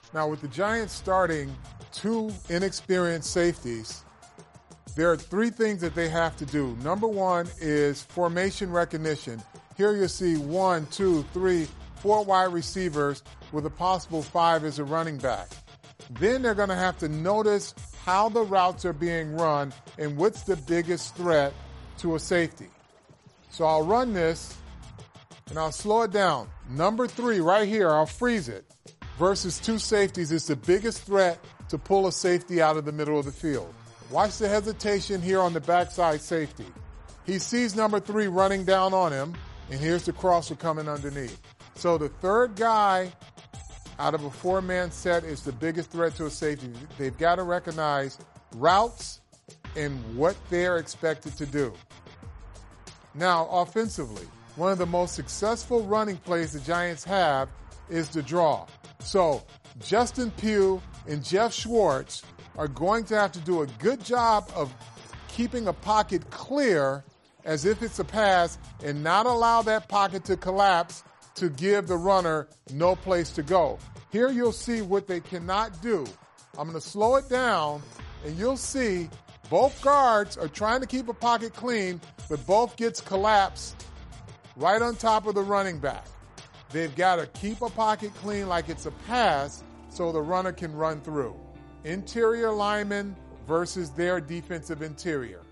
Now, with the Giants starting two inexperienced safeties, there are three things that they have to do. Number one is formation recognition. Here you'll see 1, 2, 3, 4 wide receivers with a possible 5 as a running back. Then they're going to have to notice how the routes are being run and what's the biggest threat to a safety. So I'll run this and I'll slow it down. Number 3 right here, I'll freeze it. Versus two safeties is the biggest threat to pull a safety out of the middle of the field. Watch the hesitation here on the backside safety. He sees number 3 running down on him, and here's the crosser coming underneath. So the third guy out of a 4-man set is the biggest threat to a safety. They've got to recognize routes and what they're expected to do. Now, offensively, one of the most successful running plays the Giants have is the draw. So Justin Pugh and Jeff Schwartz are going to have to do a good job of keeping a pocket clear as if it's a pass and not allow that pocket to collapse to give the runner no place to go. Here you'll see what they cannot do. I'm going to slow it down, and you'll see both guards are trying to keep a pocket clean, but both gets collapsed right on top of the running back. They've got to keep a pocket clean like it's a pass so the runner can run through. Interior linemen versus their defensive interior.